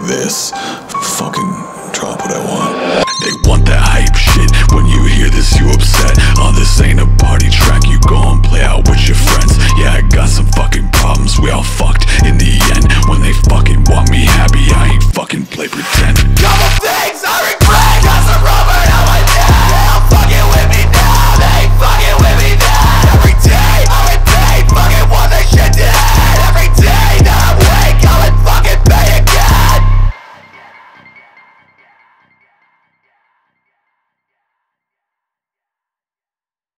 this. Fucking drop what I want. They want that hype shit. When you hear this, you upset. This ain't a party track. You go and play out with your friends. Yeah, I got some fucking problems. We all fucked in the end. When they fucking want me happy, I ain't fucking play pretend.